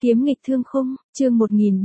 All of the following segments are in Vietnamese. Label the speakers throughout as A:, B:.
A: Kiếm nghịch thương khung, chương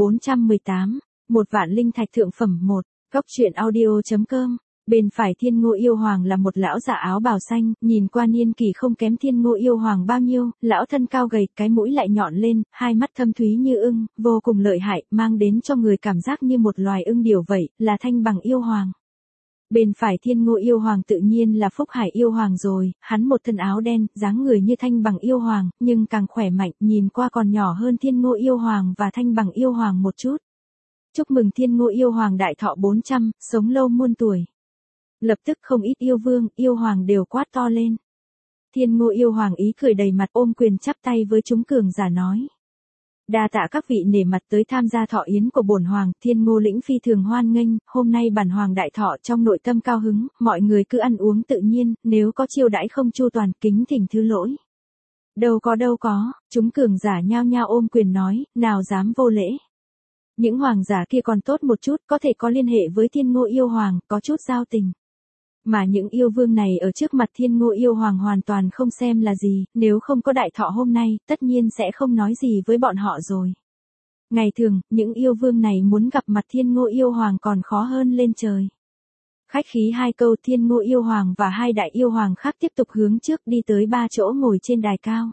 A: 1418, một vạn linh thạch thượng phẩm 1, góc truyện audio.com. Bên phải Thiên Ngô Yêu Hoàng là một lão già áo bào xanh, nhìn qua niên kỷ không kém Thiên Ngô Yêu Hoàng bao nhiêu, lão thân cao gầy, cái mũi lại nhọn lên, hai mắt thâm thúy như ưng, vô cùng lợi hại, mang đến cho người cảm giác như một loài ưng điểu vậy, là Thanh Bằng Yêu Hoàng. Bên phải Thiên Ngô Yêu Hoàng tự nhiên là Phúc Hải Yêu Hoàng rồi, hắn một thân áo đen, dáng người như Thanh Bằng Yêu Hoàng, nhưng càng khỏe mạnh, nhìn qua còn nhỏ hơn Thiên Ngô Yêu Hoàng và Thanh Bằng Yêu Hoàng một chút. Chúc mừng Thiên Ngô Yêu Hoàng đại thọ 400, sống lâu muôn tuổi. Lập tức không ít yêu vương, yêu hoàng đều quát to lên. Thiên Ngô Yêu Hoàng ý cười đầy mặt, ôm quyền chắp tay với chúng cường giả nói: đa tạ các vị nể mặt tới tham gia thọ yến của bổn hoàng. Thiên Ngô lĩnh phi thường hoan nghênh, hôm nay bản hoàng đại thọ trong nội tâm cao hứng, mọi người cứ ăn uống tự nhiên, nếu có chiêu đãi không chu toàn kính thỉnh thứ lỗi. Đâu có, chúng cường giả nhao nhao ôm quyền nói, nào dám vô lễ. Những hoàng giả kia còn tốt một chút, có thể có liên hệ với Thiên Ngô Yêu Hoàng, có chút giao tình. Mà những yêu vương này ở trước mặt Thiên Ngô Yêu Hoàng hoàn toàn không xem là gì, nếu không có đại thọ hôm nay, tất nhiên sẽ không nói gì với bọn họ rồi. Ngày thường, những yêu vương này muốn gặp mặt Thiên Ngô Yêu Hoàng còn khó hơn lên trời. Khách khí hai câu, Thiên Ngô Yêu Hoàng và hai đại yêu hoàng khác tiếp tục hướng trước đi tới ba chỗ ngồi trên đài cao.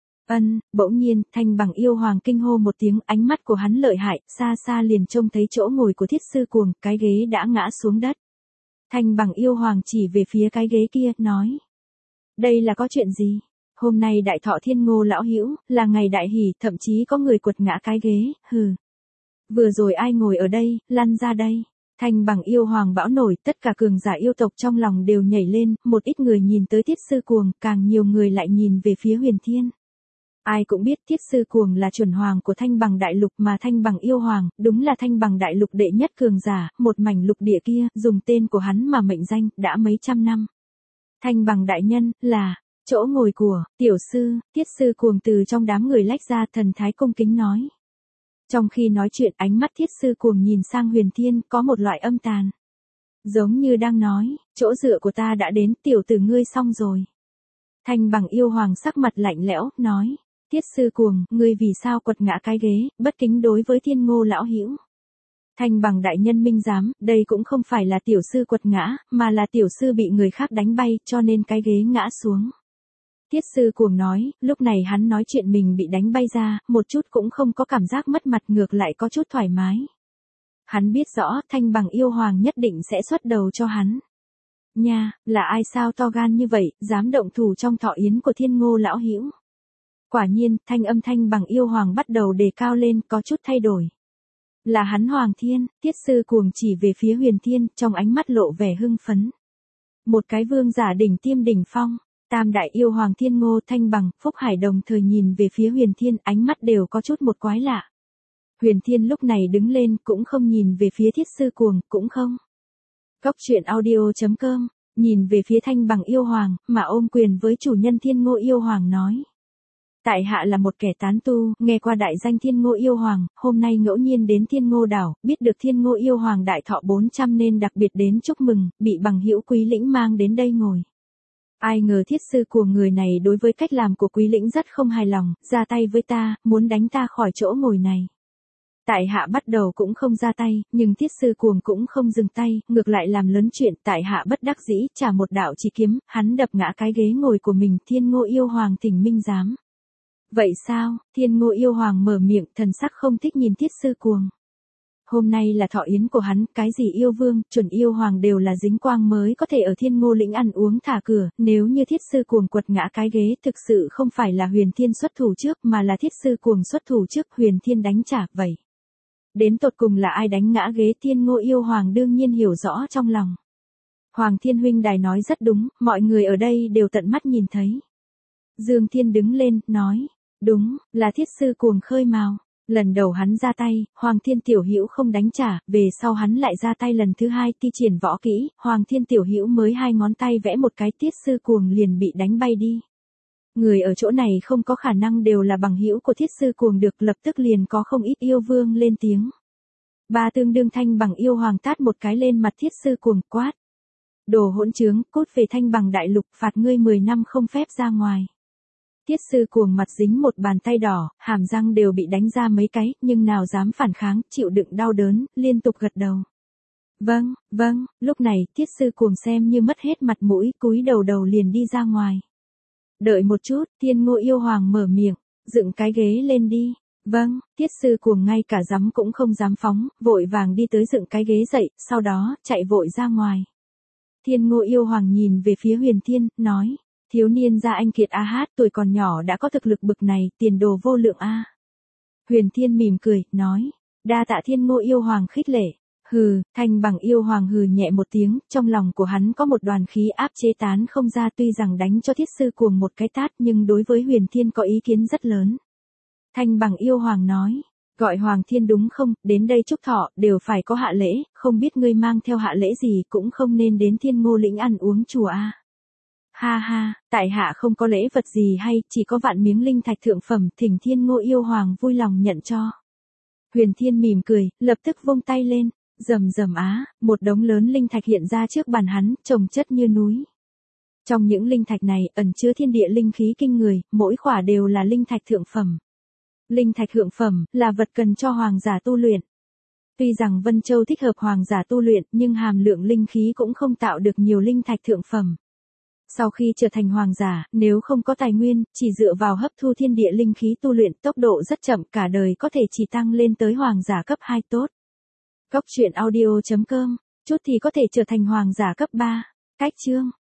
A: Bỗng nhiên, Thanh Bằng Yêu Hoàng kinh hô một tiếng, ánh mắt của hắn lợi hại, xa xa liền trông thấy chỗ ngồi của Thiết Sư Cuồng, cái ghế đã ngã xuống đất. Thanh Bằng Yêu Hoàng chỉ về phía cái ghế kia, nói: đây là có chuyện gì? Hôm nay đại thọ Thiên Ngô lão hữu, là ngày đại hỷ, thậm chí có người quật ngã cái ghế, hừ. Vừa rồi ai ngồi ở đây, lăn ra đây. Thanh Bằng Yêu Hoàng bão nổi, tất cả cường giả yêu tộc trong lòng đều nhảy lên, một ít người nhìn tới Thiết Sư Cuồng, càng nhiều người lại nhìn về phía Huyền Thiên. Ai cũng biết Thiết Sư Cuồng là chuẩn hoàng của Thanh Bằng Đại Lục, mà Thanh Bằng Yêu Hoàng, đúng là Thanh Bằng Đại Lục đệ nhất cường giả, một mảnh lục địa kia, dùng tên của hắn mà mệnh danh, đã mấy trăm năm. Thanh Bằng Đại Nhân, là chỗ ngồi của tiểu sư. Thiết Sư Cuồng từ trong đám người lách ra, thần thái cung kính nói. Trong khi nói chuyện, ánh mắt Thiết Sư Cuồng nhìn sang Huyền Thiên, có một loại âm tàn. Giống như đang nói, chỗ dựa của ta đã đến, tiểu tử ngươi xong rồi. Thanh Bằng Yêu Hoàng sắc mặt lạnh lẽo, nói: Thiết Sư Cuồng, ngươi vì sao quật ngã cái ghế, bất kính đối với Thiên Ngô lão hữu. Thanh Bằng đại nhân minh giám, đây cũng không phải là tiểu sư quật ngã, mà là tiểu sư bị người khác đánh bay, cho nên cái ghế ngã xuống. Thiết Sư Cuồng nói, lúc này hắn nói chuyện mình bị đánh bay ra, một chút cũng không có cảm giác mất mặt, ngược lại có chút thoải mái. Hắn biết rõ, Thanh Bằng Yêu Hoàng nhất định sẽ xuất đầu cho hắn. Nha, là ai sao to gan như vậy, dám động thủ trong thọ yến của Thiên Ngô lão hữu. Quả nhiên, thanh âm Thanh Bằng Yêu Hoàng bắt đầu đề cao lên, có chút thay đổi. Là hắn Hoàng Thiên. Thiết Sư Cuồng chỉ về phía Huyền Thiên, trong ánh mắt lộ vẻ hưng phấn. Một cái vương giả đỉnh tiêm đỉnh phong, tam đại yêu hoàng Thiên Ngô, Thanh Bằng, Phúc Hải đồng thời nhìn về phía Huyền Thiên, ánh mắt đều có chút một quái lạ. Huyền Thiên lúc này đứng lên, cũng không nhìn về phía Thiết Sư Cuồng, cũng không. Góc truyện audio.com, nhìn về phía Thanh Bằng Yêu Hoàng, mà ôm quyền với chủ nhân Thiên Ngô Yêu Hoàng nói. Tại hạ là một kẻ tán tu, nghe qua đại danh Thiên Ngô Yêu Hoàng, hôm nay ngẫu nhiên đến Thiên Ngô đảo, biết được Thiên Ngô Yêu Hoàng đại thọ 400 nên đặc biệt đến chúc mừng, bị bằng hữu Quý Lĩnh mang đến đây ngồi. Ai ngờ Thiết Sư Cuồng người này đối với cách làm của Quý Lĩnh rất không hài lòng, ra tay với ta, muốn đánh ta khỏi chỗ ngồi này. Tại hạ bắt đầu cũng không ra tay, nhưng Thiết Sư Cuồng cũng không dừng tay, ngược lại làm lớn chuyện, tại hạ bất đắc dĩ, trả một đạo chỉ kiếm, hắn đập ngã cái ghế ngồi của mình. Thiên Ngô Yêu Hoàng thỉnh minh giám. Vậy sao? Thiên Ngô Yêu Hoàng mở miệng, thần sắc không thích nhìn Thiết Sư Cuồng. Hôm nay là thọ yến của hắn, cái gì yêu vương, chuẩn yêu hoàng đều là dính quang mới có thể ở Thiên Ngô lĩnh ăn uống thả cửa, nếu như Thiết Sư Cuồng quật ngã cái ghế, thực sự không phải là Huyền Thiên xuất thủ trước, mà là Thiết Sư Cuồng xuất thủ trước, Huyền Thiên đánh trả, vậy. Đến tột cùng là ai đánh ngã ghế? Thiên Ngô Yêu Hoàng đương nhiên hiểu rõ trong lòng. Hoàng Thiên huynh đài nói rất đúng, mọi người ở đây đều tận mắt nhìn thấy. Dương Thiên đứng lên, nói, đúng, là Thiết Sư Cuồng khơi mào. Lần đầu hắn ra tay, Hoàng Thiên tiểu hữu không đánh trả, về sau hắn lại ra tay lần thứ hai, thi triển võ kỹ, Hoàng Thiên tiểu hữu mới hai ngón tay vẽ một cái, Thiết Sư Cuồng liền bị đánh bay đi. Người ở chỗ này không có khả năng đều là bằng hữu của Thiết Sư Cuồng được, lập tức liền có không ít yêu vương lên tiếng. Ba tương đương Thanh Bằng Yêu Hoàng tát một cái lên mặt Thiết Sư Cuồng, quát. Đồ hỗn trướng, cút về Thanh Bằng Đại Lục, phạt ngươi 10 năm không phép ra ngoài. Thiết sư cuồng mặt dính một bàn tay đỏ, hàm răng đều bị đánh ra mấy cái, nhưng nào dám phản kháng, chịu đựng đau đớn, liên tục gật đầu. Vâng, vâng, lúc này, thiết sư cuồng xem như mất hết mặt mũi, cúi đầu liền đi ra ngoài. Đợi một chút, Thiên Ngô Yêu Hoàng mở miệng, dựng cái ghế lên đi. Vâng, thiết sư cuồng ngay cả dám cũng không dám phóng, vội vàng đi tới dựng cái ghế dậy, sau đó, chạy vội ra ngoài. Thiên Ngô Yêu Hoàng nhìn về phía Huyền Thiên, nói, thiếu niên gia anh kiệt a hát tuổi còn nhỏ đã có thực lực bực này, tiền đồ vô lượng a. Huyền Thiên mỉm cười, nói, đa tạ Thiên Ngô Yêu Hoàng khích lệ. Hừ, Thanh Bằng Yêu Hoàng hừ nhẹ một tiếng, trong lòng của hắn có một đoàn khí áp chế tán không ra, tuy rằng đánh cho thiết sư cuồng một cái tát nhưng đối với Huyền Thiên có ý kiến rất lớn. Thanh Bằng Yêu Hoàng nói, gọi Hoàng Thiên đúng không, đến đây chúc thọ, đều phải có hạ lễ, không biết ngươi mang theo hạ lễ gì cũng không nên đến Thiên Ngô lĩnh ăn uống chùa a. Ha ha, tại hạ không có lễ vật gì hay, chỉ có vạn miếng linh thạch thượng phẩm, thỉnh Thiên Ngô Yêu Hoàng vui lòng nhận cho. Huyền Thiên mỉm cười, lập tức vung tay lên, rầm rầm á, một đống lớn linh thạch hiện ra trước bàn hắn, chồng chất như núi. Trong những linh thạch này, ẩn chứa thiên địa linh khí kinh người, mỗi khỏa đều là linh thạch thượng phẩm. Linh thạch thượng phẩm, là vật cần cho hoàng giả tu luyện. Tuy rằng Vân Châu thích hợp hoàng giả tu luyện, nhưng hàm lượng linh khí cũng không tạo được nhiều linh thạch thượng phẩm. Sau khi trở thành hoàng giả, nếu không có tài nguyên, chỉ dựa vào hấp thu thiên địa linh khí tu luyện, tốc độ rất chậm, cả đời có thể chỉ tăng lên tới hoàng giả cấp 2 tốt. Góc truyện audio.com, chút thì có thể trở thành hoàng giả cấp 3. Cách chương